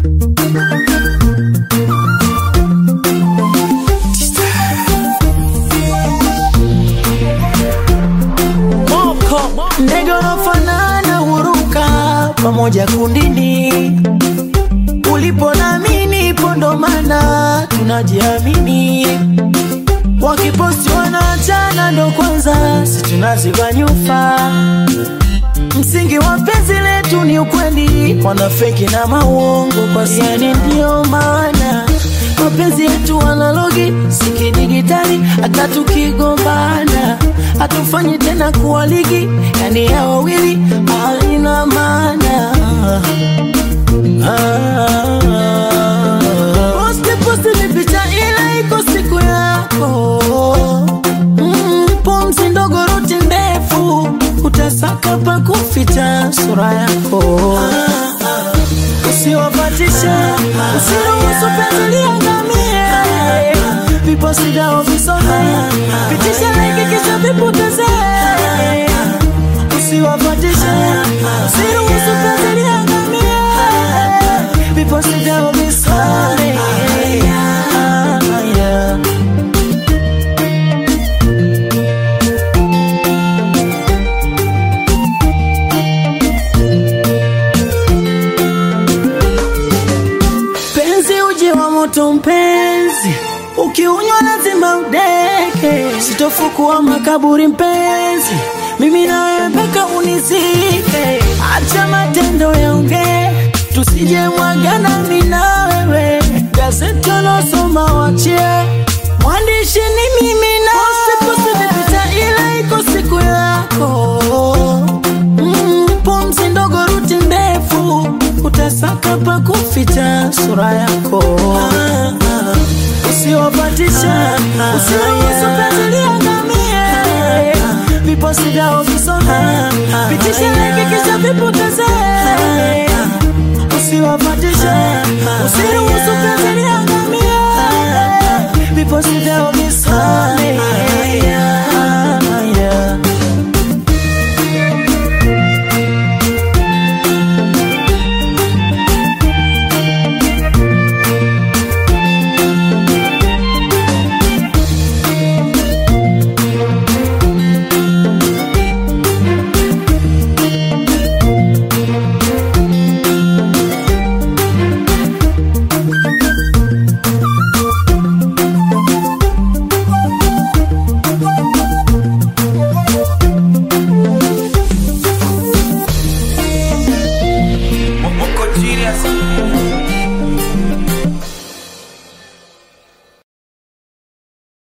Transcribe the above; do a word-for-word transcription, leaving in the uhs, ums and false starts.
Ndege wanafanana huruka pamoja kundini, ulipo na mimi pondo mana tunajiamini. Wakiposti wanaachana ndo kwanza si tunaziba nyufa. Msingi wa penzi letu ni ukweli, wanafeki na mauongo kwa sani. Ndio maana mapenzi yetu analogi siki digitali, hata tukigombana hatufanyi tena kuwa ligi, yani ya wawili haina maana. Posti posti ni picha ila iko siku yako. mm, Pomzi ndogo ruti ndefu, utasaka pa kuficha sura yako. Usiwapatishe, usiruhusu penzi liangamie. Viposti vyao visome, pitisha like kisha vipoteze. Usiwapatishe, usiruhusu penzi liangamie. Viposti vyao visome. Moto mpenzi, ukiunywa lazima udeke. Sitofukua makaburi mpenzi, mimi nawe mpaka unizike. Acha matendo yaongee, tusije mwagana mimi na wewe. Gazeti losoma wachie, mwandishi ni mimi na wewe. Posti nipita ila iko siku yako. mm, Pomzi ndogo ruti ndefu, utasaka pa kuficha sura yako. Usiwapatisha, usiruhusu penzi liangamie. Viposti vyao visome, pitisha like kisha vipoteze. Usiwapatisha.